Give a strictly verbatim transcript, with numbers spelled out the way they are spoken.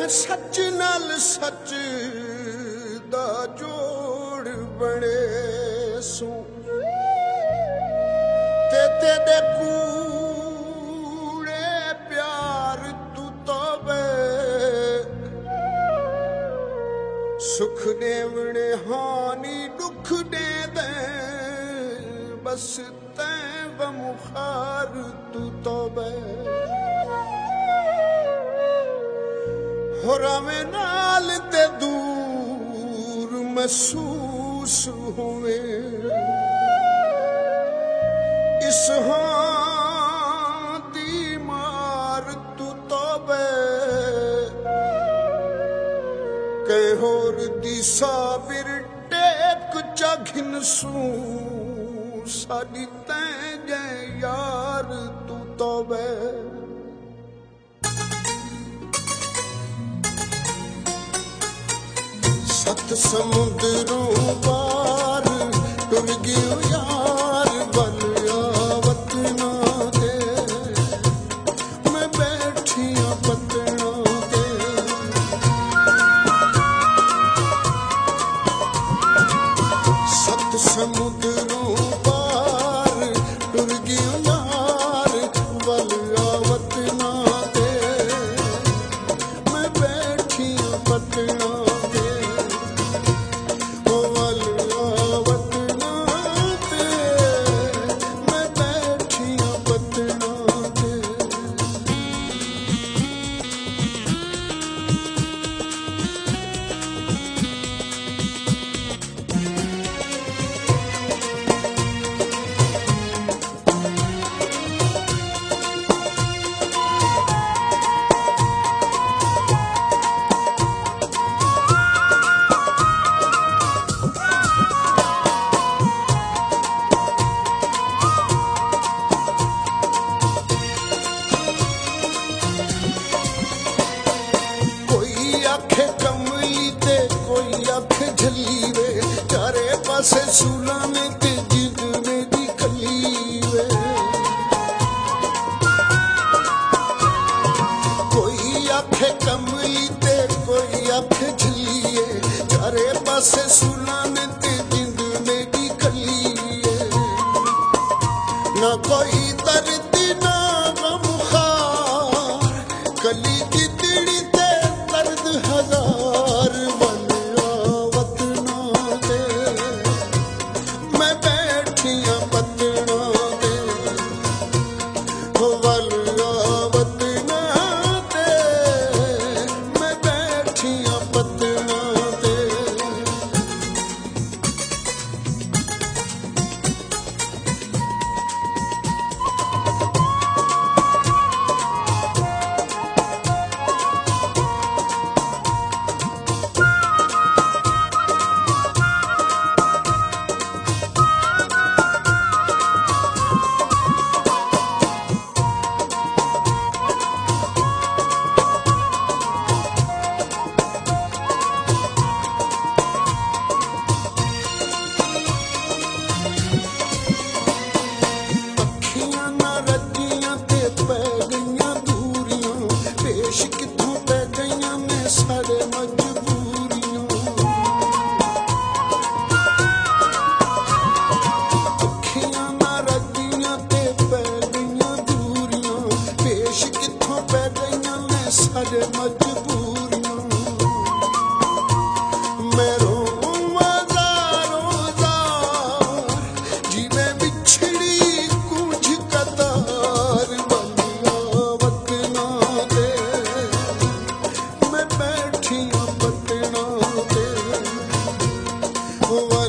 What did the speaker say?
सच नाल सच दा जोड़ बने सू ते तेरे कूड़े प्यार तू तोबे सुख देवने हानि दुख दे दे बस तैं बमुखार तू तोबे होरावे नाल ते दूर महसूस हुए इस हां दी मार तू तोबे कै होर दी साबिर टेक चघिन सू साडी तैं जै यार तू तोबे सत समुद्रों पार टुर गयो यार बल आवत ना दे मैं बैठिया पतना दे सत समुद्रों पार टुर गयो यार बल आवत ना दे मैं बैठिया पतना पासे सूला में ते जिद मेरी कली वे कोई आखे कमली ते कोई आखे झलिए चारे पासे सूला में ते जिद मेरी कली ना कोई दर्द ना गमखार कली की तिड़ी ते दर्द हजार Oh